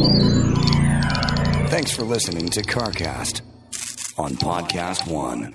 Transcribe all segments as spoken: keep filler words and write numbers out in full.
Thanks for listening to CarCast on Podcast One.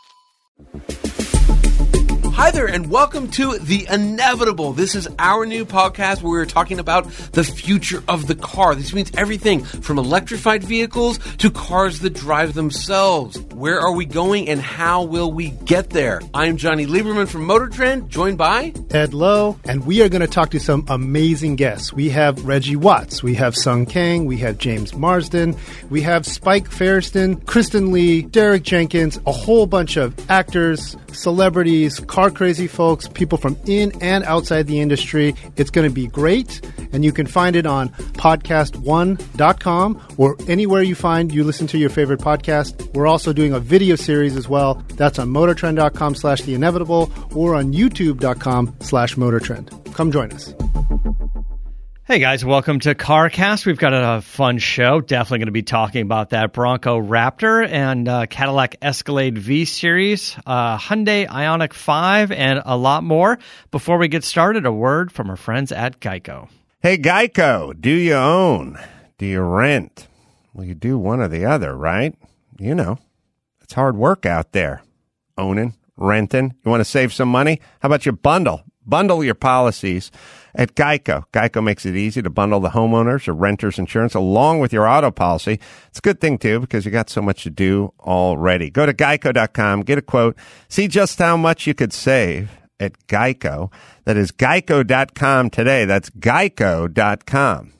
Hi there, and welcome to The Inevitable. This is our new podcast where we're talking about the future of the car. This means everything from electrified vehicles to cars that drive themselves. Where are we going and how will we get there? I'm Johnny Lieberman from Motor Trend, joined by Ed Lowe, and we are going to talk to some amazing guests. We have Reggie Watts, we have Sung Kang, we have James Marsden, we have Spike Feresten, Kristen Lee, Derek Jenkins, a whole bunch of actors, celebrities, car crazy folks, people from in and outside the industry. It's going to be great, and you can find it on podcast one dot com or anywhere you find you listen to your favorite podcast. We're also doing a video series as well. That's on motortrend dot com slash the inevitable or on youtube dot com slash motortrend. Come join us. Hey guys, welcome to CarCast. We've got a fun show. Definitely going to be talking about that Bronco Raptor and uh, Cadillac Escalade V-Series, uh, Hyundai Ioniq five, and a lot more. Before we get started, a word from our friends at Geico. Hey, Geico, do you own? Do you rent? Well, you do one or the other, right? You know, it's hard work out there. Owning, renting. You want to save some money? How about you bundle? Bundle your policies at Geico. Geico makes it easy to bundle the homeowners or renters insurance along with your auto policy. It's a good thing, too, because you got so much to do already. Go to geico dot com, get a quote, see just how much you could save at Geico. That is geico dot com today. That's geico dot com.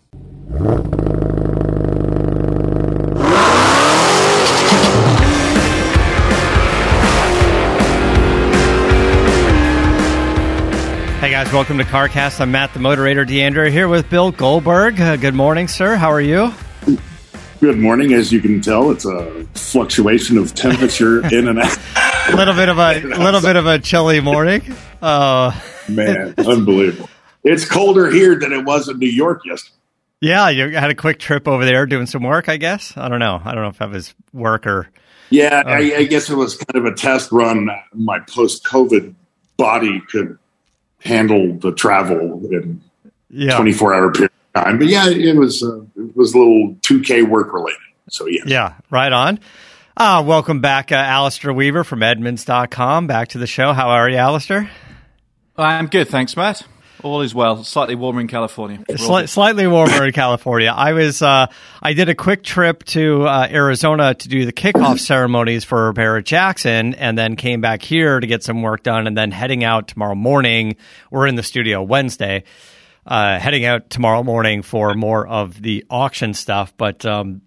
Hey guys, welcome to CarCast. I'm Matt the Moderator DeAndre here with Bill Goldberg. Uh, good morning, sir. How are you? Good morning. As you can tell, it's a fluctuation of temperature in and out. A little bit of a little bit of a chilly morning. Uh, Man, unbelievable. It's colder here than it was in New York yesterday. Yeah, you had a quick trip over there doing some work, I guess. I don't know. I don't know if that was work or... Yeah, uh, I, I guess it was kind of a test run. My post-COVID body could handle the travel in yeah. twenty-four hour period of time. But yeah, it was uh, it was a little two K work related. So yeah. Yeah, right on. Uh, welcome back, uh, Alistair Weaver from Edmunds dot com. Back to the show. How are you, Alistair? I'm good, thanks, Matt. All is well. Slightly warmer in California. Sli- slightly warmer in California. I was, uh, I did a quick trip to uh, Arizona to do the kickoff ceremonies for Barrett Jackson, and then came back here to get some work done, and then heading out tomorrow morning. We're in the studio Wednesday. Uh, heading out tomorrow morning for more of the auction stuff, but um,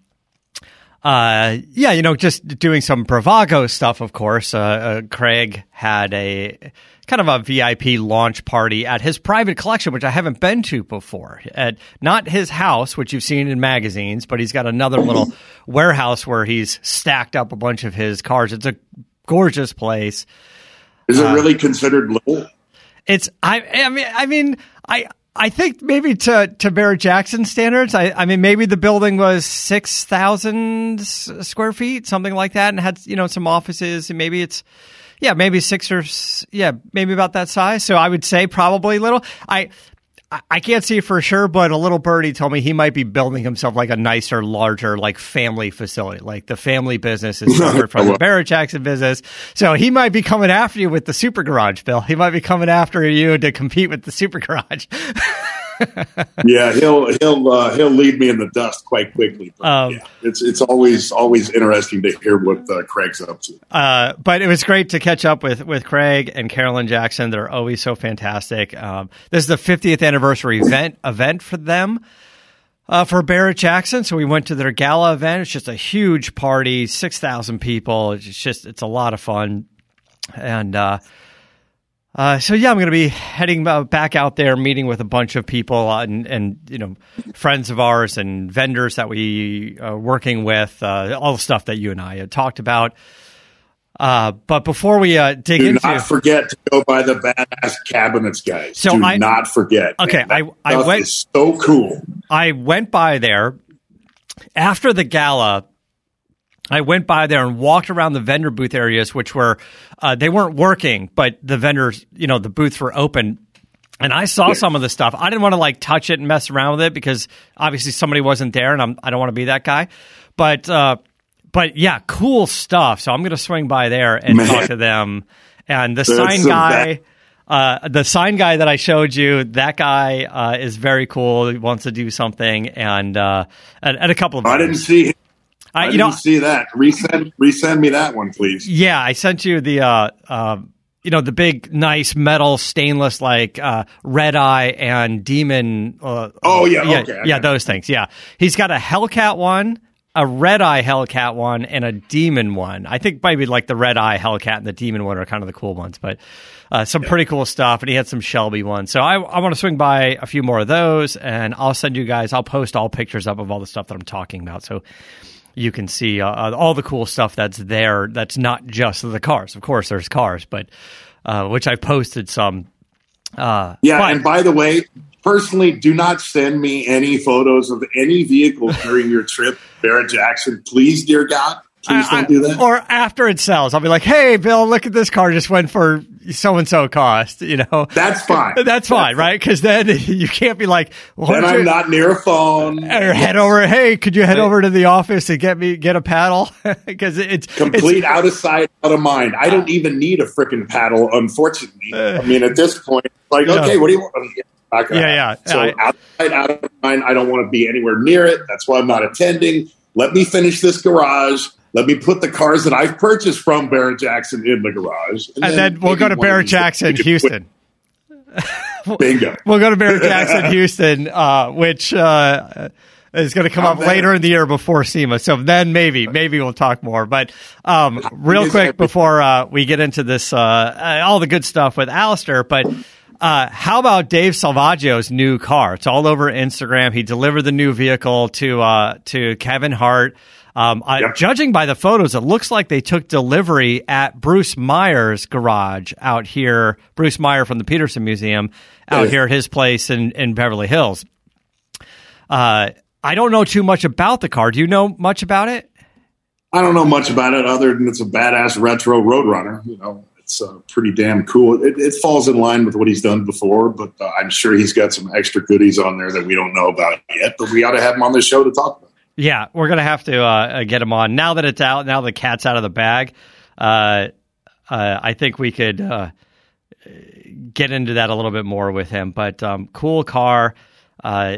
uh, yeah, you know, just doing some Bravago stuff. Of course, uh, uh, Craig had a kind of a V I P launch party at his private collection, which I haven't been to before. At not his house, which you've seen in magazines, but he's got another little warehouse where he's stacked up a bunch of his cars. It's a gorgeous place. Is it uh, really considered little? It's I. I mean, I mean, I. I think maybe to, to Barrett Jackson standards, I, I mean, maybe the building was six thousand square feet, something like that, and had, you know, some offices, and maybe it's, yeah, maybe six or, yeah, maybe about that size. So I would say probably little. I, I can't see for sure, but a little birdie told me he might be building himself like a nicer, larger, like family facility. Like the family business is separate from the Barrett Jackson business. So he might be coming after you with the super garage, Bill. He might be coming after you to compete with the super garage. Yeah, he'll he'll uh, he'll leave me in the dust quite quickly. But um, yeah, it's it's always always interesting to hear what uh, Craig's up to. Uh, but it was great to catch up with with Craig and Carolyn Jackson. They're always so fantastic. Um, this is the fiftieth anniversary event event for them. Uh, for Barrett Jackson, so we went to their gala event. It's just a huge party, six thousand people. It's just it's a lot of fun, and uh, Uh, so yeah, I'm going to be heading uh, back out there, meeting with a bunch of people and, and you know, friends of ours and vendors that we are working with, uh, all the stuff that you and I had talked about. Uh, but before we uh, dig Do into, not forget to go by the badass cabinets, guys. So Do I, not forget. Okay, man, I I went is so cool. I went by there after the gala. I went by there and walked around the vendor booth areas, which were, uh, they weren't working, but the vendors, you know, the booths were open. And I saw Yeah. some of the stuff. I didn't want to like touch it and mess around with it because obviously somebody wasn't there, and I'm, I don't want to be that guy. But uh, but yeah, cool stuff. So I'm going to swing by there and Man. talk to them. And the That's sign some guy, bad- uh, the sign guy that I showed you, that guy uh, is very cool. He wants to do something, and uh, and, and a couple of. I didn't others. see. I, I you didn't know, see that. Resend, resend me that one, please. yeah, I sent you the. Uh, uh, You know, the big, nice metal stainless, like uh, Red Eye and Demon. Uh, Oh, yeah, yeah, okay, I yeah, got those things. Yeah, he's got a Hellcat one, a Red Eye Hellcat one, and a Demon one. I think maybe like the Red Eye Hellcat and the Demon one are kind of the cool ones, but uh, some yeah. pretty cool stuff. And he had some Shelby ones, so I, I want to swing by a few more of those, and I'll send you guys. I'll post all pictures up of all the stuff that I'm talking about, so you can see uh, all the cool stuff that's there. That's not just the cars. Of course, there's cars, but uh, which I posted some. Uh, yeah, but, and by the way, personally, do not send me any photos of any vehicles during your trip, Barrett Jackson. Please, dear God, please I, don't do that. Or after it sells, I'll be like, "Hey, Bill, look at this car just went for so and so cost." You know, that's fine. That's fine, right? Because then you can't be like, well, "Then I'm you, not near a phone." Or head over. Hey, could you head over to the office and get me get a paddle? Because it's complete it's, out of sight, out of mind. I don't even need a freaking paddle, unfortunately. Uh, I mean, at this point, like, no. okay, what do you want? Not gonna yeah, happen. yeah. So I, out of sight, out of mind. I don't want to be anywhere near it. That's why I'm not attending. Let me finish this garage. Let me put the cars that I've purchased from Barrett Jackson in the garage. And, and then, then we'll go to Barrett Jackson, Houston. Bingo. We'll go to Barrett Jackson, Houston, uh, which uh, is going to come I'm up there. later in the year before SEMA. So then maybe, maybe we'll talk more. But um, real quick before uh, we get into this, uh, all the good stuff with Alistair, but uh, how about Dave Salvaggio's new car? It's all over Instagram. He delivered the new vehicle to uh, to Kevin Hart. Um, I, yep. Judging by the photos, it looks like they took delivery at Bruce Meyer's garage out here. Bruce Meyer from the Peterson Museum out here at his place in, in Beverly Hills. Uh, I don't know too much about the car. Do you know much about it? I don't know much about it other than it's a badass retro Roadrunner. You know, it's uh, pretty damn cool. It, it falls in line with what he's done before, but uh, I'm sure he's got some extra goodies on there that we don't know about yet. But we ought to have him on the show to talk about. Yeah, we're going to have to uh, get him on. Now that it's out, now the cat's out of the bag, uh, uh, I think we could uh, get into that a little bit more with him. But um, cool car. Uh,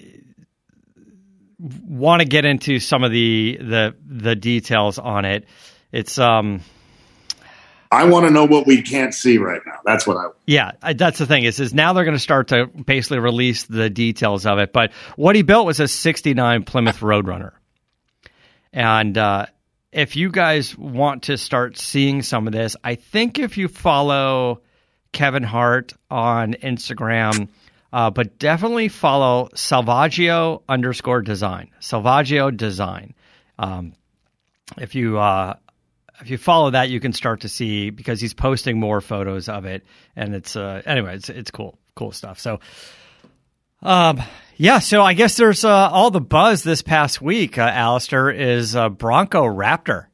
want to get into some of the, the the details on it. It's um I want to know what we can't see right now. That's what I want. Yeah, that's the thing. Is is now they're going to start to basically release the details of it. But what he built was a sixty-nine Plymouth Roadrunner. And uh, if you guys want to start seeing some of this, I think if you follow Kevin Hart on Instagram, uh, but definitely follow Salvaggio underscore design. Salvaggio design. Um, if you... Uh, If you follow that, you can start to see because he's posting more photos of it, and it's uh, anyway, it's it's cool, cool stuff. So, um, yeah. So I guess there's uh, all the buzz this past week. Uh, Alistair is uh, Bronco Raptor.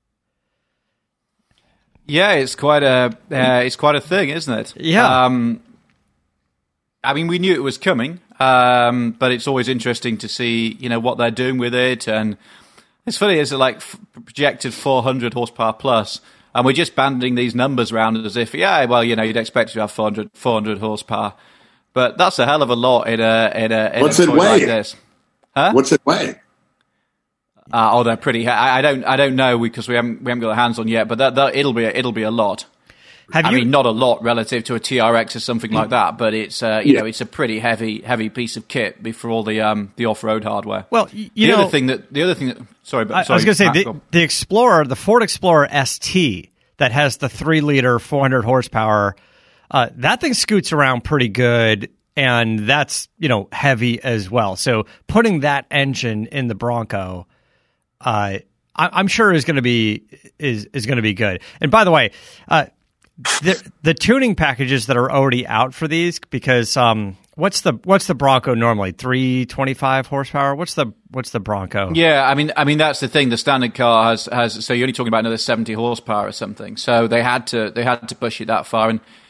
Yeah, it's quite a uh, it's quite a thing, isn't it? Yeah. Um, I mean, we knew it was coming, um, but it's always interesting to see, you know, what they're doing with it. And it's funny, is it like f- projected four hundred horsepower plus, and we're just banding these numbers around as if, yeah, well, you know, you'd expect to have four hundred, four hundred horsepower, but that's a hell of a lot in a in a, in What's a it toy weigh? like this. Huh? What's it weigh? Uh, oh, they're pretty. I, I don't. I don't know because we haven't we haven't got our hands on yet. But that, that it'll be a, it'll be a lot. Have I you, mean, not a lot relative to a T R X or something like that, but it's uh, you Yeah. know it's a pretty heavy heavy piece of kit for all the um, the off road hardware. Well, you the know, other thing that the other thing that sorry, but I, sorry, I was going to say Matt, the, go on. the Explorer, the Ford Explorer S T that has the three liter, four hundred horsepower. Uh, that thing scoots around pretty good, and that's you know heavy as well. So putting that engine in the Bronco, uh, I, I'm sure is going to be is is going to be good. And by the way, uh, the the tuning packages that are already out for these, because um, what's the what's the Bronco normally three twenty-five horsepower? What's the what's the Bronco? Yeah, I mean, I mean that's the thing. The standard car has has so you're only talking about another seventy horsepower or something. So they had to they had to push it that far, and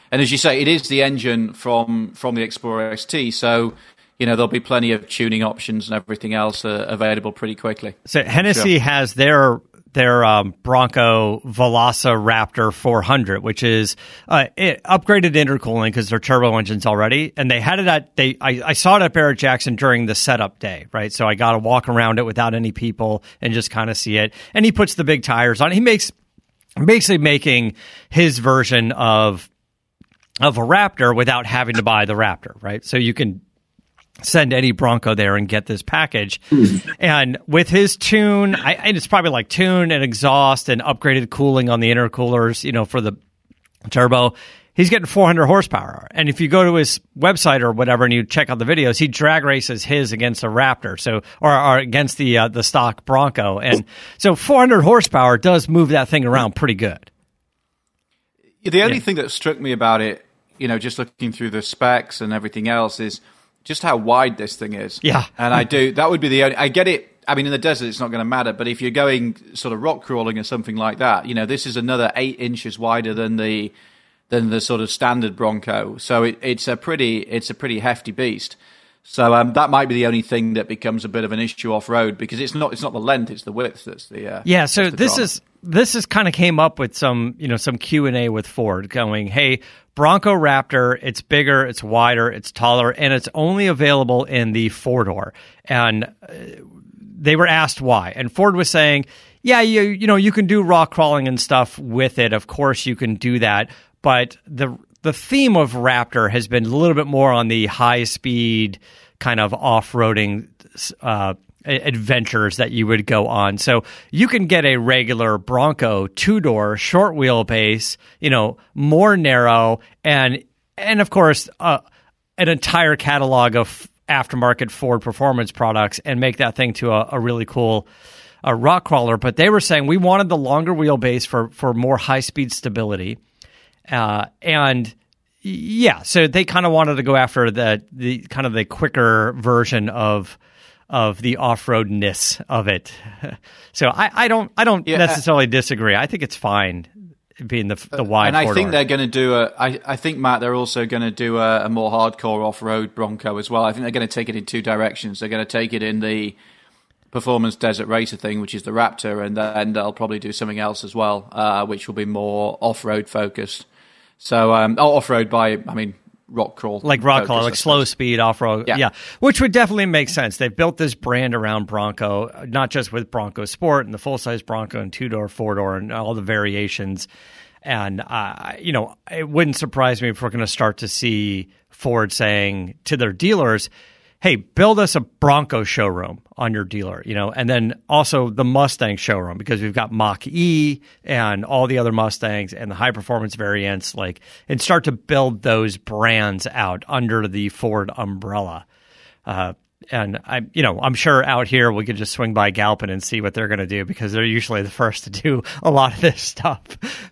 And as you say, it is the engine from from the Explorer X T, so you know there'll be plenty of tuning options and everything else uh, available pretty quickly. So Hennessy sure. has their their um, Bronco Velociraptor four hundred, which is uh, it upgraded intercooling because they're turbo engines already, and they had it at they. I, I saw it at Barrett Jackson during the setup day, right? So I got to walk around it without any people and just kind of see it. And he puts the big tires on. He makes basically making his version of of a Raptor without having to buy the Raptor, right? So you can send any Bronco there and get this package. And with his tune, I, and it's probably like tune and exhaust and upgraded cooling on the intercoolers, you know, for the turbo, he's getting four hundred horsepower. And if you go to his website or whatever and you check out the videos, he drag races his against a Raptor, so or, or against the uh, the stock Bronco. And so four hundred horsepower does move that thing around pretty good. The only yeah. thing that struck me about it, you know, just looking through the specs and everything else, is just how wide this thing is. Yeah. And I do, that would be the only, I get it. I mean, in the desert, it's not going to matter, but if you're going sort of rock crawling or something like that, you know, this is another eight inches wider than the, than the sort of standard Bronco. So it, it's a pretty, it's a pretty hefty beast. So um, that might be the only thing that becomes a bit of an issue off road, because it's not, it's not the length, it's the width that's the, uh, yeah. So the this drama. is, this is kind of came up with some, you know, some Q and A with Ford going, hey, Bronco Raptor, it's bigger, it's wider, it's taller, and it's only available in the four-door. And uh, they were asked why. And Ford was saying, yeah, you you know, you can do rock crawling and stuff with it. Of course you can do that. But the the theme of Raptor has been a little bit more on the high-speed kind of off-roading uh adventures that you would go on. So you can get a regular Bronco two-door, short wheelbase, you know, more narrow, and and of course uh, an entire catalog of aftermarket Ford performance products, and make that thing to a, a really cool uh, rock crawler. But they were saying we wanted the longer wheelbase for for more high-speed stability, uh, and yeah, so they kind of wanted to go after the the kind of the quicker version of. of the off-roadness of it. So I, I don't I don't yeah, necessarily disagree. I think it's fine being the the wide And I four-door. think they're going to do a I, I think, Matt, they're also going to do a, a more hardcore off-road Bronco as well. I think they're going to take it in two directions. They're going to take it in the performance desert racer thing, which is the Raptor, and then they'll probably do something else as well, uh, which will be more off-road focused. So um, oh, off-road by, I mean, rock crawl. Like rock crawl, like slow speed off-road. Yeah. yeah, which would definitely make sense. They've built this brand around Bronco, not just with Bronco Sport and the full-size Bronco and two-door, four-door, and all the variations. And, uh, you know, it wouldn't surprise me if we're going to start to see Ford saying to their dealers, hey, build us a Bronco showroom on your dealer, you know, and then also the Mustang showroom, because we've got Mach-E and all the other Mustangs and the high-performance variants, like, and start to build those brands out under the Ford umbrella. Uh, and, I, you know, I'm sure out here we could just swing by Galpin and see what they're going to do, because they're usually the first to do a lot of this stuff.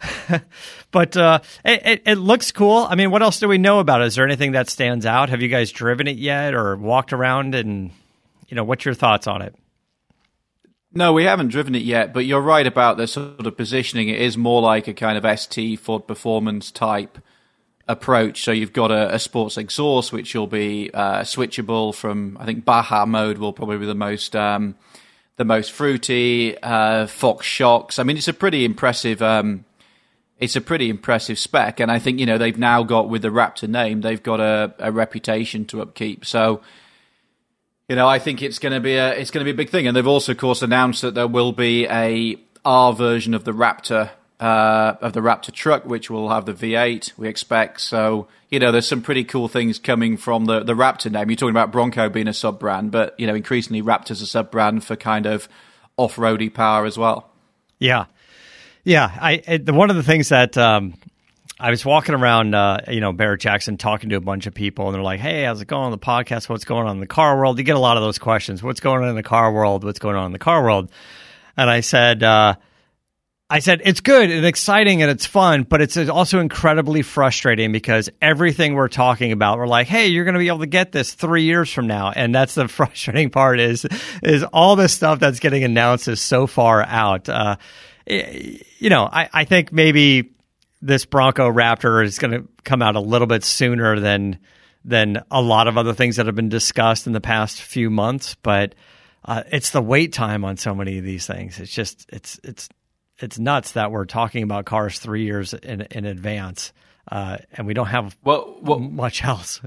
But uh, it, it, it looks cool. I mean, what else do we know about it? Is there anything that stands out? Have you guys driven it yet or walked around? And, you know, what's your thoughts on it? No, we haven't driven it yet, but you're right about the sort of positioning. It is more like a kind of S T Ford Performance type approach. So you've got a, a sports exhaust, which will be uh, switchable from, I think, Baja mode will probably be the most um, the most fruity. Uh, Fox shocks. I mean, it's a pretty impressive. Um, It's a pretty impressive spec, and I think, you know, they've now got, with the Raptor name, they've got a, a reputation to upkeep. So, you know, I think it's going to be a it's going to be a big thing. And they've also, of course, announced that there will be a R version of the Raptor uh, of the Raptor truck, which will have the V eight, we expect. So, you know, there's some pretty cool things coming from the the Raptor name. You're talking about Bronco being a sub brand, but, you know, increasingly Raptor's a sub brand for kind of off-roady power as well. Yeah. Yeah, I, I one of the things that um, I was walking around, uh, you know, Barrett Jackson, talking to a bunch of people, and they're like, "Hey, how's it going on the podcast? What's going on in the car world?" You get a lot of those questions. What's going on in the car world? What's going on in the car world? And I said, uh, I said it's good and exciting and it's fun, but it's also incredibly frustrating, because everything we're talking about, we're like, "Hey, you're going to be able to get this three years from now," and that's the frustrating part. Is is all this stuff that's getting announced is so far out. Uh, You know, I, I think maybe this Bronco Raptor is going to come out a little bit sooner than than a lot of other things that have been discussed in the past few months. But uh, it's the wait time on so many of these things. It's just it's it's it's nuts that we're talking about cars three years in in advance, uh, and we don't have well, well, much else.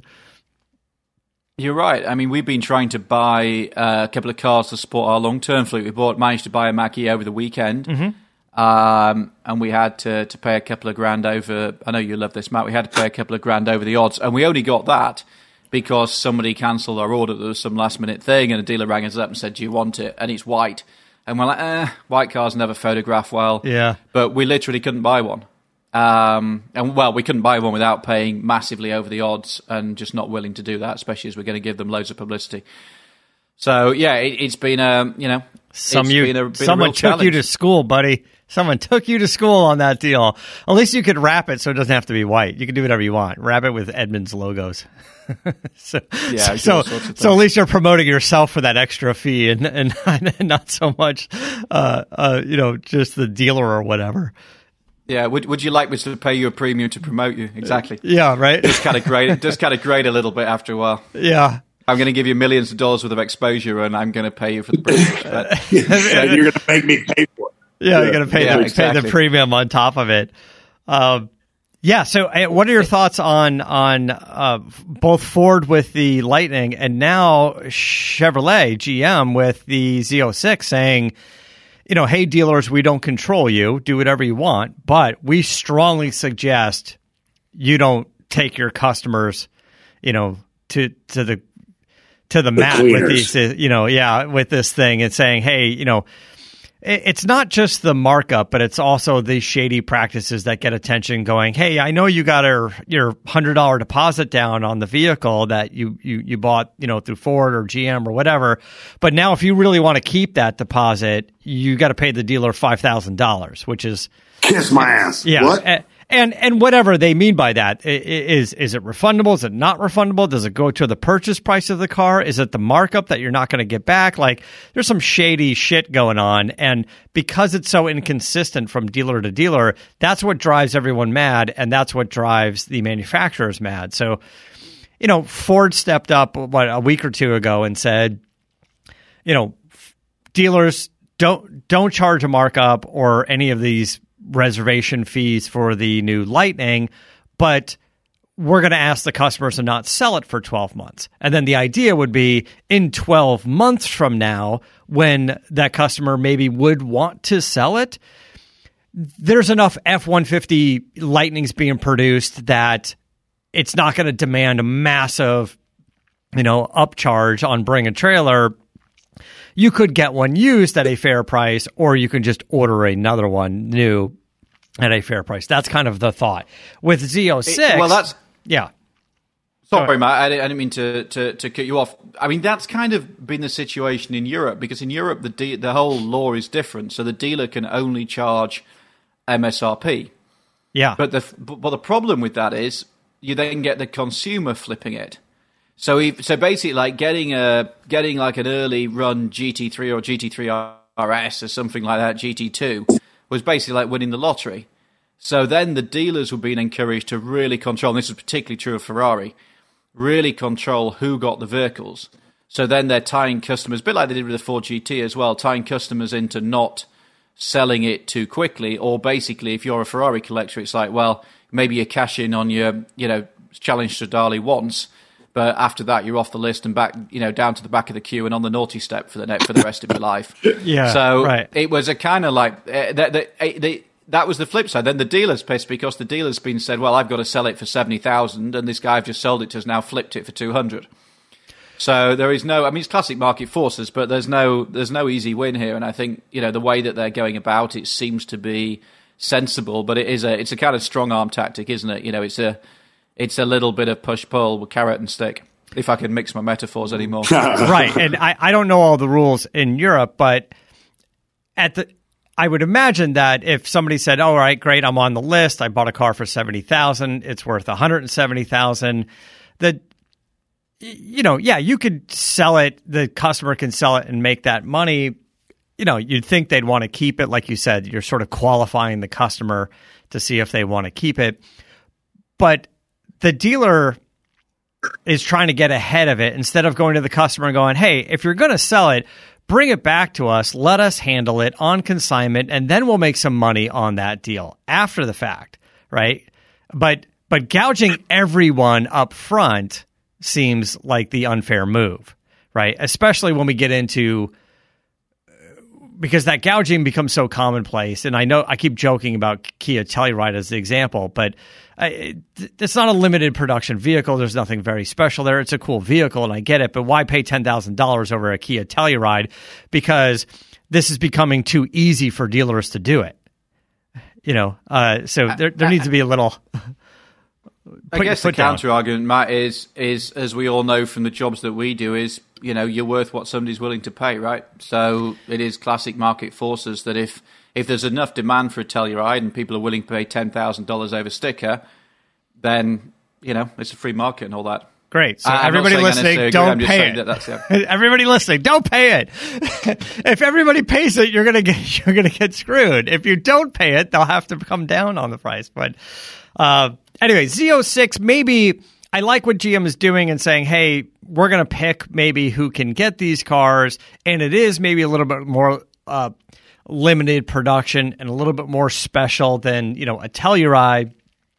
You're right. I mean, we've been trying to buy uh, a couple of cars to support our long-term fleet. We bought, managed to buy a Mach-E over the weekend, mm-hmm. um, and we had to, to pay a couple of grand over. I know you love this, Matt. We had to pay a couple of grand over the odds, and we only got that because somebody cancelled our order. There was some last-minute thing, and a dealer rang us up and said, "Do you want it?" And it's white, and we're like, "Eh, white cars never photograph well." Yeah, but we literally couldn't buy one. Um, and well, we couldn't buy one without paying massively over the odds, and just not willing to do that, especially as we're going to give them loads of publicity. So yeah, it, it's been a you know, some it's you been a, been someone a real took challenge. you to school, buddy. Someone took you to school on that deal. At least you could wrap it so it doesn't have to be white. You can do whatever you want. Wrap it with Edmunds logos. so yeah, so so at least you're promoting yourself for that extra fee, and and, and not so much, uh, uh, you know, just the dealer or whatever. Yeah, would would you like me to pay you a premium to promote you? Exactly. Yeah, right. Just kind of grade, just kind of grade a little bit after a while. Yeah. I'm going to give you millions of dollars worth of exposure, and I'm going to pay you for the privilege. But yeah, you're going to make me pay for it. Yeah, yeah. You're going to pay, yeah, the, exactly. pay the premium on top of it. Um, yeah. So, uh, what are your thoughts on on uh, both Ford with the Lightning and now Chevrolet G M with the Z oh six saying, you know, hey, dealers, we don't control you. Do whatever you want, but we strongly suggest you don't take your customers, you know, to to the to the, the mat cleaners. with these, you know, yeah, with this thing and saying, hey, you know, it, it's not just the markup, but it's also the shady practices that get attention. Going, hey, I know you got your your hundred dollar deposit down on the vehicle that you you you bought, you know, through Ford or G M or whatever, but now if you really want to keep that deposit, you got to pay the dealer five thousand dollars, which is kiss my ass. Yeah. What? And, and and whatever they mean by that, is is it refundable? Is it not refundable? Does it go to the purchase price of the car? Is it the markup that you're not going to get back? Like, there's some shady shit going on, and because it's so inconsistent from dealer to dealer, that's what drives everyone mad, and that's what drives the manufacturers mad. So, you know, Ford stepped up what a week or two ago and said, you know, dealers don't don't charge a markup or any of these reservation fees for the new Lightning, but we're going to ask the customers to not sell it for twelve months. And then the idea would be in twelve months from now, when that customer maybe would want to sell it, there's enough F one fifty Lightnings being produced that it's not going to demand a massive, you know, upcharge on bring a trailer. You could get one used at a fair price, or you can just order another one new at a fair price. That's kind of the thought. With Z oh six, well, that's yeah. Sorry, Matt, I didn't, I didn't mean to, to, to cut you off. I mean, that's kind of been the situation in Europe, because in Europe the de- the whole law is different, so the dealer can only charge M S R P. Yeah, but the but the problem with that is you then get the consumer flipping it. So, if, so basically, like getting a getting like an early run G T three or G T three R S or something like that, G T two, was basically like winning the lottery. So then the dealers were being encouraged to really control, and this is particularly true of Ferrari, really control who got the vehicles. So then they're tying customers, a bit like they did with the Ford G T as well, tying customers into not selling it too quickly, or basically, if you're a Ferrari collector, it's like, well, maybe you cash in on your, you know, Challenge Stradale once, but after that, you're off the list and back, you know, down to the back of the queue and on the naughty step for the ne- for the rest of your life. Yeah, so right. It was a kind of like uh, that. That, that was the flip side. Then the dealer's pissed because the dealer's been said, "Well, I've got to sell it for seventy thousand, and this guy I've just sold it to has now flipped it for two hundred." So there is no. I mean, it's classic market forces, but there's no there's no easy win here. And I think, you know, the way that they're going about it seems to be sensible, but it is a it's a kind of strong arm tactic, isn't it? You know, it's a It's a little bit of push-pull with carrot and stick, if I can mix my metaphors anymore. Right, and I, I don't know all the rules in Europe, but at the I would imagine that if somebody said, all right, great, I'm on the list, I bought a car for seventy thousand dollars, it's worth one hundred seventy thousand dollars, that, you know, yeah, you could sell it, the customer can sell it and make that money. you know, you'd think they'd want to keep it. Like you said, you're sort of qualifying the customer to see if they want to keep it. But the dealer is trying to get ahead of it instead of going to the customer and going, hey, if you're going to sell it, bring it back to us, let us handle it on consignment, and then we'll make some money on that deal after the fact, right? But but gouging everyone up front seems like the unfair move, right? Especially when we get into, because that gouging becomes so commonplace. And I know I keep joking about Kia Telluride as the example, but I, it's not a limited production vehicle. There's nothing very special there. It's a cool vehicle, and I get it. But why pay ten thousand dollars over a Kia Telluride? Because this is becoming too easy for dealers to do it. You know, uh, so there there needs to be a little. I guess the counter argument, Matt, is is as we all know from the jobs that we do, is you know you're worth what somebody's willing to pay, right? So it is classic market forces that if if there's enough demand for a Telluride and people are willing to pay ten thousand dollars over sticker, then you know it's a free market and all that. Great. So I'm everybody listening, don't pay it. That that's, yeah. Everybody listening, don't pay it. If everybody pays it, you're gonna get you're gonna get screwed. If you don't pay it, they'll have to come down on the price. But uh, anyway, Z oh six, maybe I like what G M is doing and saying, hey, we're gonna pick maybe who can get these cars, and it is maybe a little bit more uh, limited production and a little bit more special than you know a Telluride.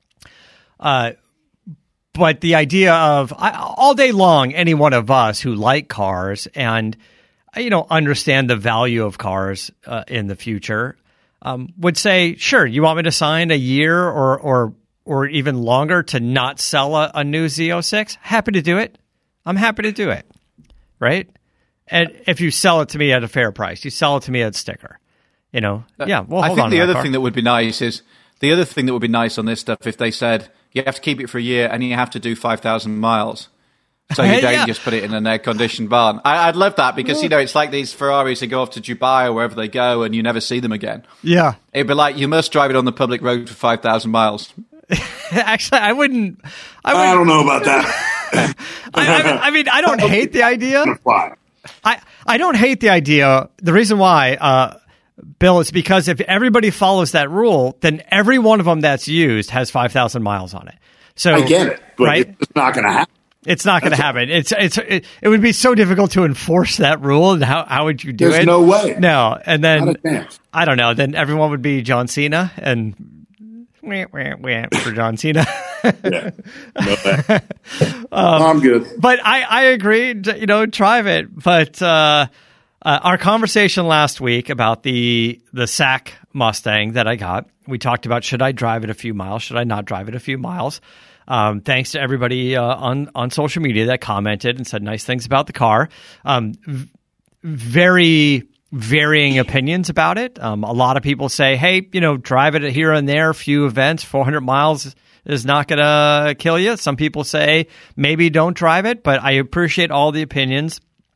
Uh, But the idea of I, all day long, any one of us who like cars and, you know, understand the value of cars uh, in the future um, would say, sure, you want me to sign a year or or or even longer to not sell a, a new Z oh six? Happy to do it. I'm happy to do it. Right. And if you sell it to me at a fair price, you sell it to me at sticker, you know, yeah. Well, hold I think on the other car. thing that would be nice is the other thing that would be nice on this stuff if they said, you have to keep it for a year and you have to do five thousand miles. So you don't Yeah. just put it in an air-conditioned barn. I, I'd love that because, you know, it's like these Ferraris that go off to Dubai or wherever they go and you never see them again. Yeah. It'd be like, you must drive it on the public road for five thousand miles. Actually, I wouldn't. I, wouldn't, I don't know about that. I, I, I mean, I don't hate the idea. Why? I, I don't hate the idea. The reason why, uh, Bill, is because if everybody follows that rule, then every one of them that's used has five thousand miles on it. So I get it, but right? it's not going to happen. It's not going to happen. It's it's it, it would be so difficult to enforce that rule. And how how would you do There's it? no way. No, and then Not a chance. I don't know. Then everyone would be John Cena and wah, wah, wah, for John Cena. Yeah. No way. um, I'm good. But I, I agree, you know, drive it. But uh, uh, our conversation last week about the the S A C Mustang that I got, we talked about should I drive it a few miles, should I not drive it a few miles? Um, thanks to everybody uh, on, on social media that commented and said nice things about the car. Um, v- very varying opinions about it. Um, a lot of people say, hey, you know, drive it here and there, few events, four hundred miles is not going to kill you. Some people say maybe don't drive it, but I appreciate all the opinions.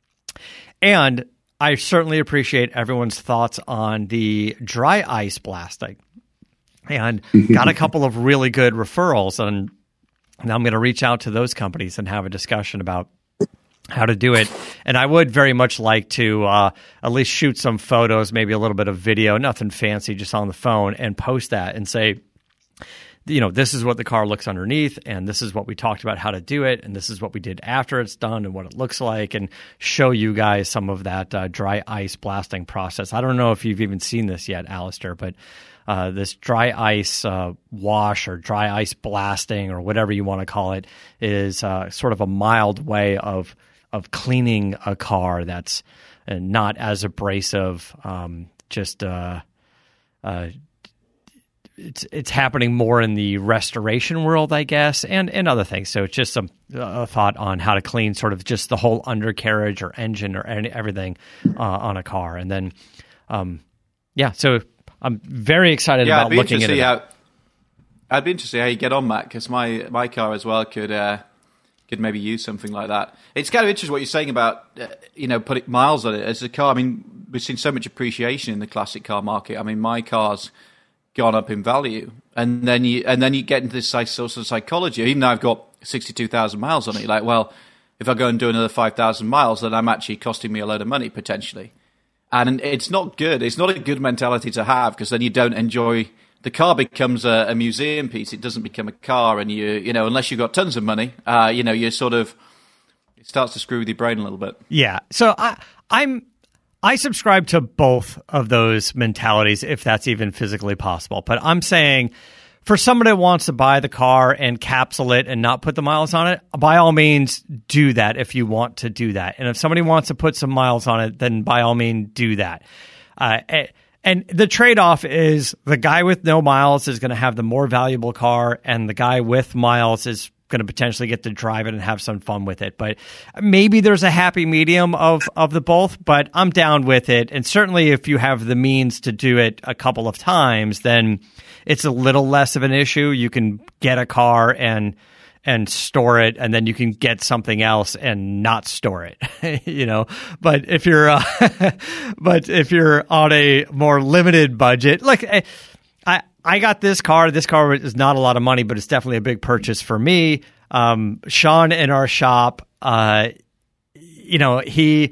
And I certainly appreciate everyone's thoughts on the dry ice blasting. And got a couple of really good referrals. And now I'm going to reach out to those companies and have a discussion about how to do it. And I would very much like to uh, at least shoot some photos, maybe a little bit of video, nothing fancy, just on the phone, and post that and say, you know, this is what the car looks underneath, and this is what we talked about how to do it, and this is what we did after it's done and what it looks like, and show you guys some of that uh, dry ice blasting process. I don't know if you've even seen this yet, Alistair, but uh, this dry ice uh, wash or dry ice blasting or whatever you want to call it is uh, sort of a mild way of of cleaning a car that's uh, not as abrasive, um, just uh, uh, It's it's happening more in the restoration world, I guess, and, and other things. So it's just a, a thought on how to clean sort of just the whole undercarriage or engine or any, everything uh, on a car. And then, um, yeah, so I'm very excited yeah, about I'd be looking at it. How, I'd be interested to see how you get on, Matt, because my, my car as well could uh, could maybe use something like that. It's kind of interesting what you're saying about, uh, you know, putting miles on it. As a car, I mean, we've seen so much appreciation in the classic car market. I mean, my car's gone up in value, and then you and then you get into this sort of psychology. Even though I've got sixty-two thousand miles on it, you're like, well, if I go and do another five thousand miles, then I'm actually costing me a load of money potentially. And it's not good. It's not a good mentality to have, because then you don't enjoy. The car becomes a, a museum piece. It doesn't become a car, and you, you know, unless you've got tons of money, uh, you know, you're sort of. It starts to screw with your brain a little bit. Yeah. So I, I'm. I subscribe to both of those mentalities, if that's even physically possible. But I'm saying, for somebody that wants to buy the car and capsule it and not put the miles on it, by all means, do that if you want to do that. And if somebody wants to put some miles on it, then by all means, do that. Uh, and the trade-off is the guy with no miles is going to have the more valuable car, and the guy with miles is going to potentially get to drive it and have some fun with it. But maybe there's a happy medium of, of the both, but I'm down with it. And certainly if you have the means to do it a couple of times, then it's a little less of an issue. You can get a car and and store it, and then you can get something else and not store it, you know. But if you're, uh, but if you're on a more limited budget, like I, I got this car. This car is not a lot of money, but it's definitely a big purchase for me. Um, Sean in our shop, uh, you know, he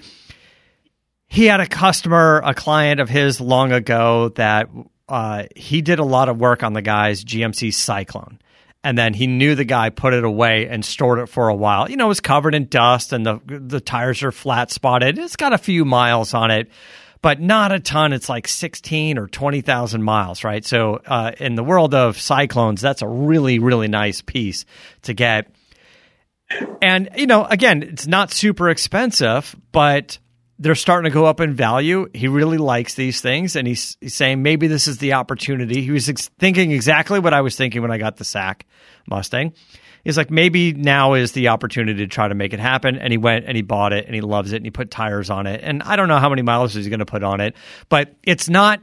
he had a customer, a client of his long ago that uh, he did a lot of work on the guy's G M C Cyclone. And then he knew the guy put it away and stored it for a while. You know, it was covered in dust, and the the tires are flat spotted. It's got a few miles on it, but not a ton. It's like sixteen or twenty thousand miles, right? So uh, in the world of Cyclones, that's a really, really nice piece to get. And, you know, again, it's not super expensive, but they're starting to go up in value. He really likes these things, and he's, he's saying maybe this is the opportunity. He was ex- thinking exactly what I was thinking when I got the S A C Mustang. He's like, maybe now is the opportunity to try to make it happen. And he went and he bought it, and he loves it, and he put tires on it. And I don't know how many miles he's going to put on it, but it's not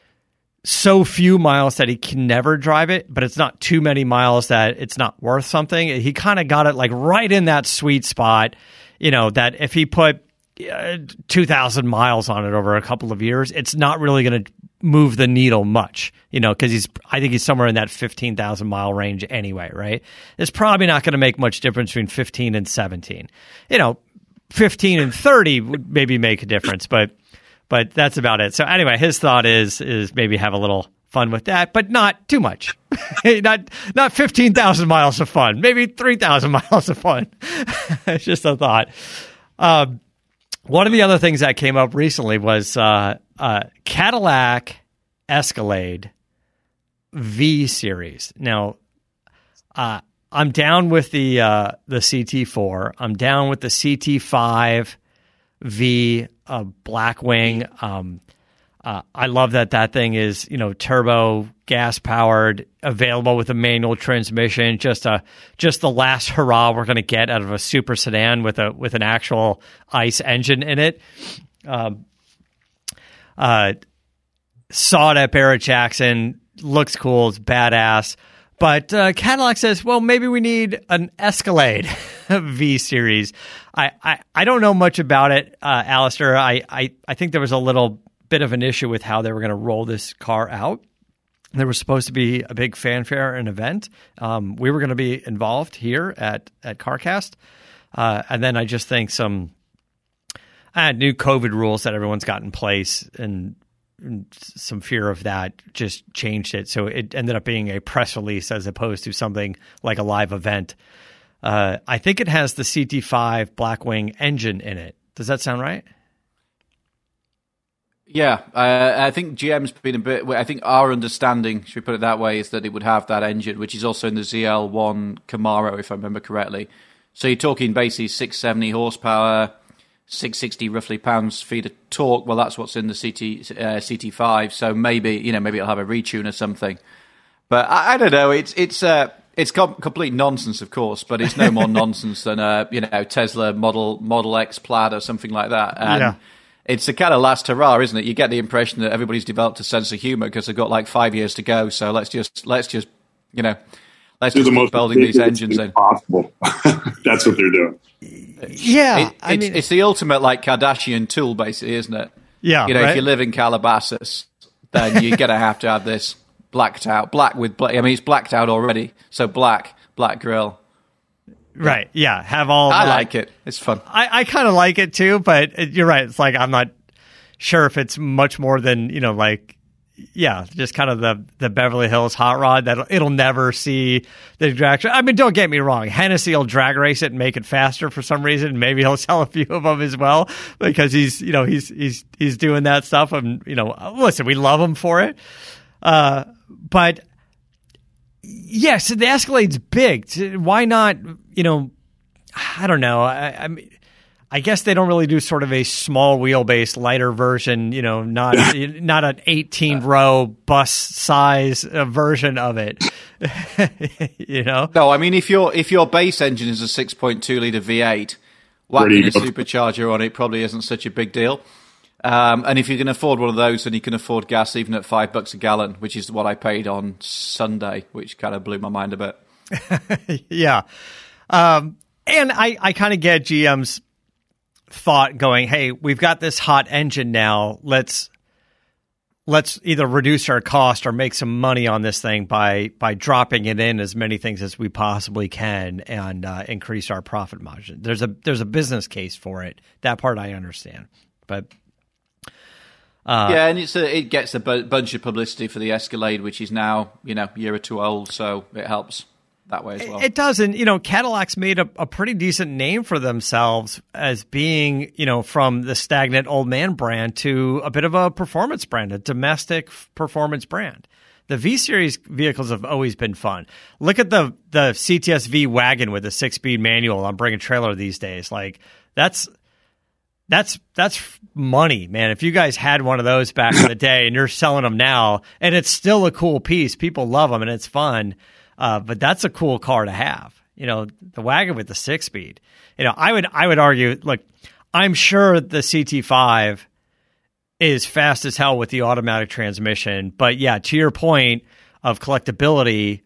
so few miles that he can never drive it, but it's not too many miles that it's not worth something. He kind of got it like right in that sweet spot, you know, that if he put uh, two thousand miles on it over a couple of years, it's not really going to move the needle much, you know, because he's, I think he's somewhere in that fifteen thousand mile range anyway, right? It's probably not going to make much difference between fifteen and seventeen. You know, fifteen and thirty would maybe make a difference, but but that's about it. So anyway, his thought is is maybe have a little fun with that, but not too much. not not fifteen thousand miles of fun, maybe three thousand miles of fun. It's just a thought. Um, one of the other things that came up recently was uh, uh, Cadillac Escalade V Series. Now, uh, I'm down with the uh, the C T four. I'm down with the C T five V uh, Blackwing. Um, uh, I love that that thing is, you know, turbo, gas powered, available with a manual transmission. Just a just the last hurrah we're going to get out of a super sedan with a with an actual ICE engine in it. Um, uh, saw it at Barrett-Jackson. Looks cool. It's badass. But uh, Cadillac says, well, maybe we need an Escalade V Series. I, I, I don't know much about it, uh, Alistair. I, I, I think there was a little bit of an issue with how they were going to roll this car out. There was supposed to be a big fanfare and event. Um, we were going to be involved here at, at CarCast. Uh, and then I just think some uh, new COVID rules that everyone's got in place and some fear of that just changed it. So it ended up being a press release as opposed to something like a live event. Uh, I think it has the C T five Blackwing engine in it. Does that sound right? Yeah, uh, I think G M's been a bit. I think our understanding, should we put it that way, is that it would have that engine, which is also in the Z L one Camaro, if I remember correctly. So you're talking basically six hundred seventy horsepower, six hundred sixty roughly pounds feet of torque. Well, that's what's in the C T uh, C T five. So maybe you know maybe it'll have a retune or something. But I, I don't know. It's it's uh, it's com- complete nonsense, of course. But it's no more nonsense than a you know Tesla Model Model X Plaid or something like that. And yeah. It's a kind of last hurrah, isn't it? You get the impression that everybody's developed a sense of humor because they've got like five years to go. So let's just let's just you know let's do just the most keep building these engines in. Possible. That's what they're doing. Yeah, it, I it's, mean, it's the ultimate like Kardashian tool, basically, isn't it? Yeah, you know, right? if you live in Calabasas, then you're gonna have to have this blacked out, black with black. I mean, it's blacked out already, so black, black grill. Right? Yeah, have all. I that. like it. It's fun. I, I kind of like it too, but you're right. It's like I'm not. sure if it's much more than, you know, like, yeah, just kind of the, the Beverly Hills hot rod that it'll never see the drag. I mean, don't get me wrong. Hennessy will drag race it and make it faster for some reason. Maybe he'll sell a few of them as well because he's, you know, he's, he's, he's doing that stuff. And, you know, listen, we love him for it. Uh, but yes, the Escalade's big. Why not, you know, I don't know. I, I mean, I guess they don't really do sort of a small wheelbase, lighter version, you know, not not an eighteen row bus size uh, version of it, you know. No, I mean if your if your base engine is a six point two liter V eight, whacking a supercharger on it probably isn't such a big deal. Um, and if you can afford one of those, then you can afford gas even at five bucks a gallon, which is what I paid on Sunday, which kind of blew my mind a bit. Yeah, um, and I I kind of get G M's thought going, hey, we've got this hot engine now. Let's let's either reduce our cost or make some money on this thing by by dropping it in as many things as we possibly can and uh, increase our profit margin. There's a there's a business case for it. That part I understand, but uh, yeah, and it's a, it gets a bu- bunch of publicity for the Escalade, which is now you know a year or two old, so it helps that way as well. It doesn't, you know, Cadillac's made a, a pretty decent name for themselves as being, you know, from the stagnant old man brand to a bit of a performance brand, a domestic performance brand. The V-Series vehicles have always been fun. Look at the the C T S V wagon with a six-speed manual on Bring a Trailer these days. Like, that's that's that's money, man. If you guys had one of those back in the day and you're selling them now, and it's still a cool piece, people love them and it's fun. Uh, but that's a cool car to have, you know, the wagon with the six speed. You know, I would I would argue, look, I'm sure the C T five is fast as hell with the automatic transmission. But yeah, to your point of collectability,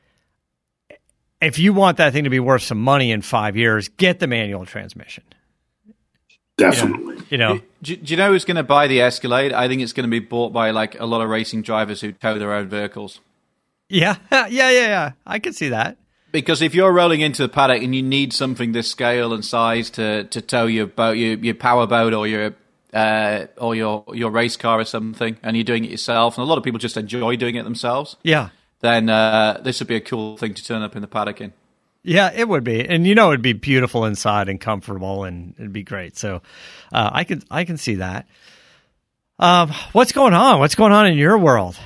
if you want that thing to be worth some money in five years, get the manual transmission. Definitely. You know, do, do you know who's going to buy the Escalade? I think it's going to be bought by like a lot of racing drivers who tow their own vehicles. Yeah, yeah, yeah, yeah. I can see that. Because if you're rolling into the paddock and you need something this scale and size to, to tow your boat, your, your power boat or your uh, or your your race car or something, and you're doing it yourself, and a lot of people just enjoy doing it themselves. Yeah. Then uh, this would be a cool thing to turn up in the paddock in. Yeah, it would be, and you know, it'd be beautiful inside and comfortable, and it'd be great. So, uh, I can I can see that. Um, what's going on? What's going on in your world?